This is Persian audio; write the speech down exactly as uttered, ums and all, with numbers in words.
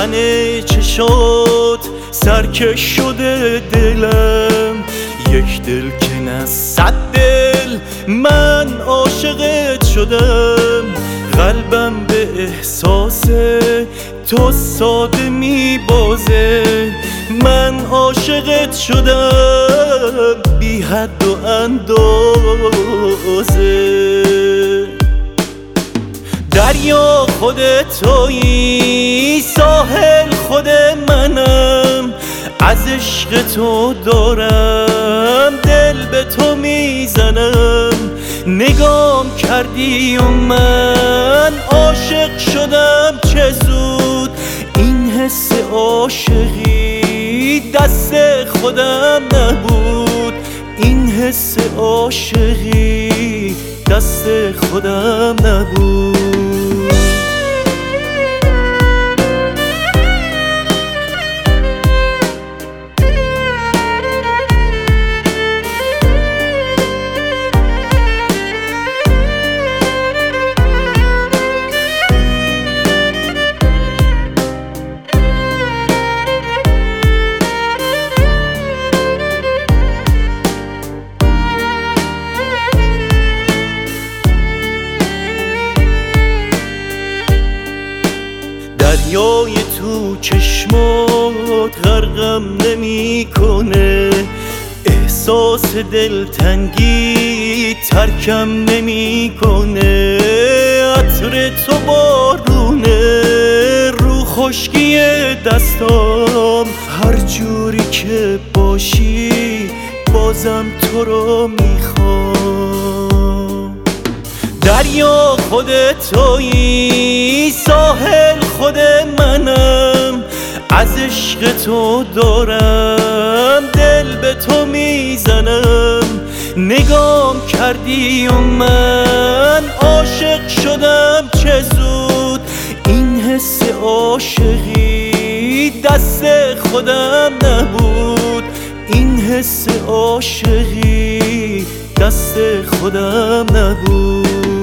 روشن چشات سرکش شده دلم، یک دل که نه صد دل من عاشقت شدم. قلبم به احساس تو ساده میبازه، من عاشقت شدم بی حد و اندازه. دریا خود تویی، ساحل خود منم، از عشق تو دارم دل به تو میزنم. نگام کردی و من عاشق شدم، چه زود این حس عاشقی دست خودم نبود، این حس عاشقی دست خودم نبود. دریای تو چشمات غرقم نمی کنه، احساس دلتنگی ترکم نمی کنه. عطر تو بارونه رو خشکی دستام، هر جوری که باشی بازم تو رو میخوام. دریا خود تویی، ساحل خود منم، از عشق تو دارم دل به تو میزنم. نگام کردی و من عاشق شدم، چه زود این حس عاشقی دست خودم نبود، این حس عاشقی دست خودم نبود.